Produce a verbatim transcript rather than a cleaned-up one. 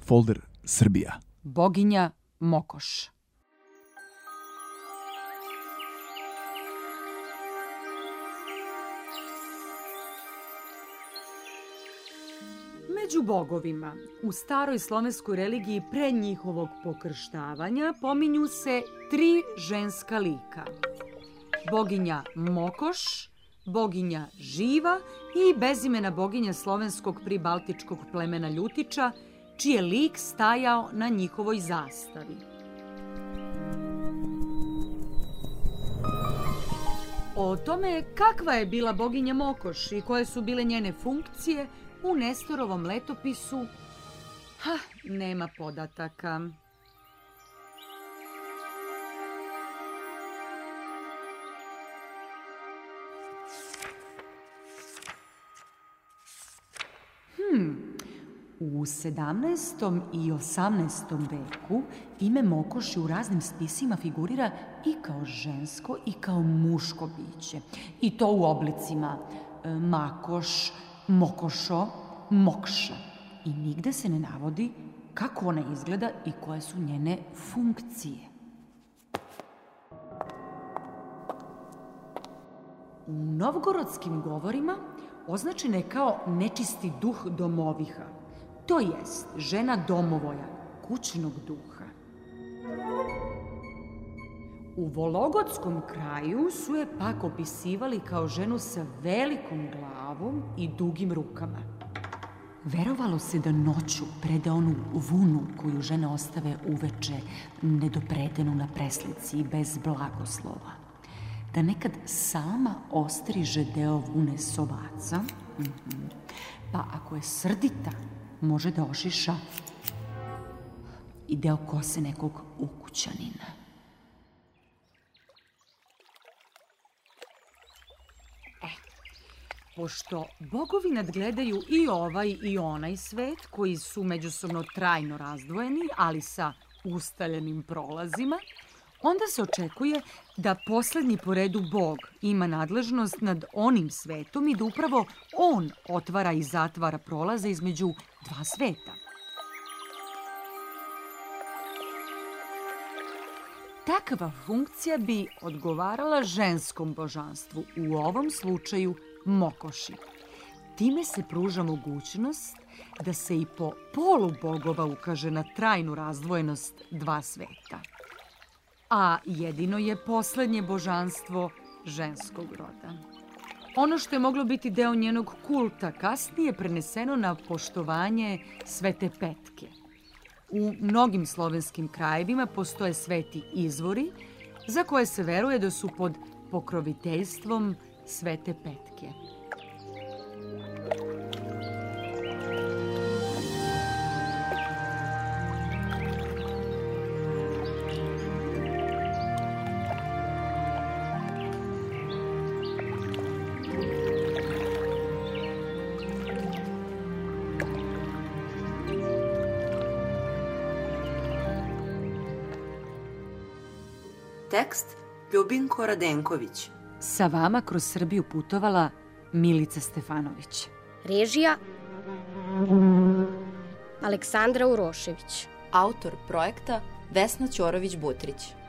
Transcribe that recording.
folder Srbija. Boginja Mokoš. Među bogovima u staroj slovenskoj religiji pre njihovog pokrštavanja pominju se tri ženska lika. Boginja Mokoš, boginja Živa i bezimena boginja slovenskog pribaltičkog plemena Ljutiča, čiji je lik stajao na njihovoj zastavi. O tome kakva je bila boginja Mokoš i koje su bile njene funkcije u Nestorovom letopisu, ha, nema podataka. Hmm, u sedamnaestom i osamnaestom veku ime Mokoš u raznim spisima figurira i kao žensko i kao muško biće. I to u oblicima e, Makoš, Mokošo, Mokša. I nigde se ne navodi kako ona izgleda i koje su njene funkcije. U novgorodskim govorima označena je kao nečisti duh domoviha, to jest žena domovoja, kućnog duha. U Vologodskom kraju su je pak opisivali kao ženu sa velikom glavom i dugim rukama. Verovalo se da noću preda onu vunu koju žene ostave uveče nedopredenu na preslici i bez blagoslova. Da nekad sama ostriže deo vune s ovaca, mm-hmm. pa ako je srdita, može da ošiša i deo kose nekog ukućanina. Pošto bogovi nadgledaju i ovaj i onaj svet, koji su međusobno trajno razdvojeni, ali sa ustaljenim prolazima, onda se očekuje da poslednji po redu bog ima nadležnost nad onim svetom i da upravo on otvara i zatvara prolaze između dva sveta. Takva funkcija bi odgovarala ženskom božanstvu, u ovom slučaju Mokoši. Time se pruža mogućnost da se i po polu bogova ukaže na trajnu razdvojenost dva sveta. A jedino je poslednje božanstvo ženskog roda. Ono što je moglo biti deo njenog kulta kasnije preneseno na poštovanje Svete Petke. U mnogim slovenskim krajevima postoje sveti izvori za koje se veruje da su pod pokroviteljstvom Svete Petke. Tekst Ljubinko Radenković. Sa vama kroz Srbiju putovala Milica Stefanović. Režija Aleksandra Urošević. Autor projekta Vesna Ćorović-Butrić.